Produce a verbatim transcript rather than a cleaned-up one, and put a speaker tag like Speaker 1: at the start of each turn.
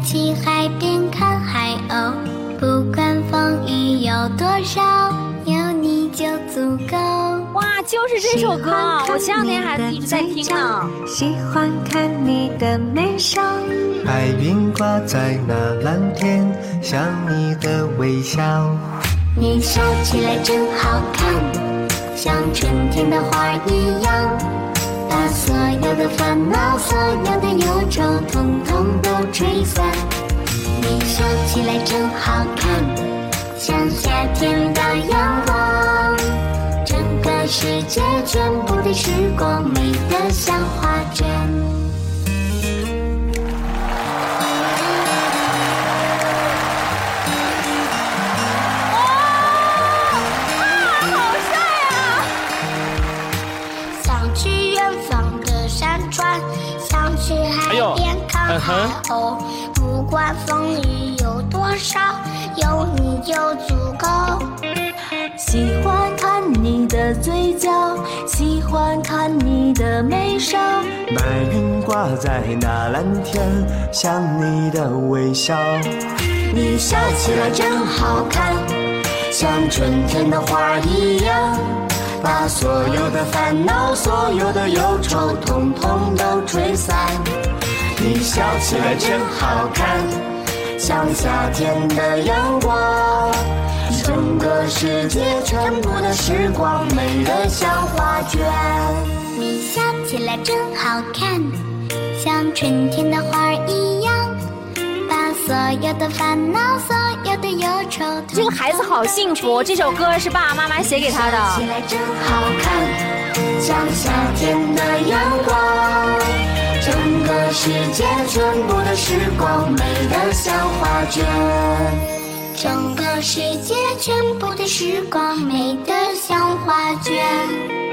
Speaker 1: 去海边看海鸥，不管风雨有多少，有你就足够。
Speaker 2: 哇，就是这首歌，我前两天还一直在听呢。
Speaker 3: 喜欢看你的眉梢，
Speaker 4: 白云挂在那蓝天，像你的微笑。
Speaker 1: 你笑起来真好看，像春天的花一样，把所有的烦恼，所有的忧愁，统统都吹散。你笑起来真好看，像夏天的阳光，整个世界全部的时光，美得像画卷。想去海边看海鸥，不管风雨有多少，有你就足够。
Speaker 3: 喜欢看你的嘴角，喜欢看你的眉梢，
Speaker 4: 白云挂在那蓝天，像你的微笑。
Speaker 1: 你笑起来真好看，像春天的花一样，把所有的烦恼，所有的忧愁，统统都吹散。你笑起来真好看，像夏天的阳光，整个世界全部的时光，美得像画卷。你笑起来真好看，像春天的花一样，把所有的烦恼，所有的忧愁。
Speaker 2: 这个孩子好幸福，这首歌是爸爸妈妈写给他的。
Speaker 1: 笑起来真好看，像夏天的阳光，整个世界全部的时光，美得像画卷。整个世界全部的时光，美得像画卷。